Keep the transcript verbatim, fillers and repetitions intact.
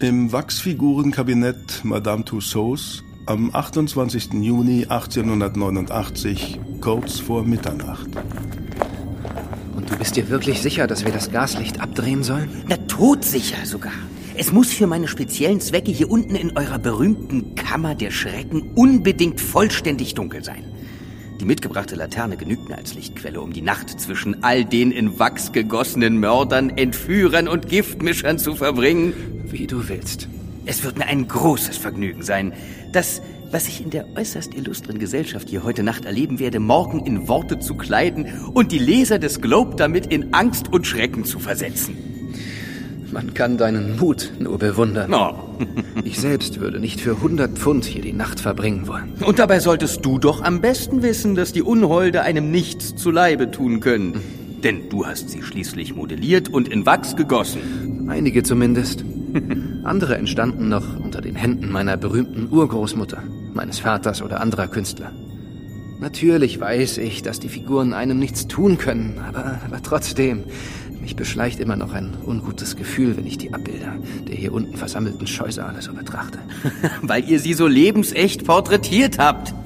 Im Wachsfigurenkabinett Madame Tussauds am achtundzwanzigsten Juni achtzehnhundertneunundachtzig, kurz vor Mitternacht. Und du bist dir wirklich sicher, dass wir das Gaslicht abdrehen sollen? Na, todsicher sogar. Es muss für meine speziellen Zwecke hier unten in eurer berühmten Kammer der Schrecken unbedingt vollständig dunkel sein. Die mitgebrachte Laterne genügt mir als Lichtquelle, um die Nacht zwischen all den in Wachs gegossenen Mördern, Entführern und Giftmischern zu verbringen. Wie du willst. Es wird mir ein großes Vergnügen sein, das, was ich in der äußerst illustren Gesellschaft hier heute Nacht erleben werde, morgen in Worte zu kleiden und die Leser des Globe damit in Angst und Schrecken zu versetzen. Man kann deinen Mut nur bewundern. Oh. Ich selbst würde nicht für hundert Pfund hier die Nacht verbringen wollen. Und dabei solltest du doch am besten wissen, dass die Unholde einem nichts zu Leibe tun können. Denn du hast sie schließlich modelliert und in Wachs gegossen. Einige zumindest. Andere entstanden noch unter den Händen meiner berühmten Urgroßmutter, meines Vaters oder anderer Künstler. Natürlich weiß ich, dass die Figuren einem nichts tun können, aber, aber trotzdem, mich beschleicht immer noch ein ungutes Gefühl, wenn ich die Abbilder der hier unten versammelten Scheusale so betrachte. Weil ihr sie so lebensecht porträtiert habt.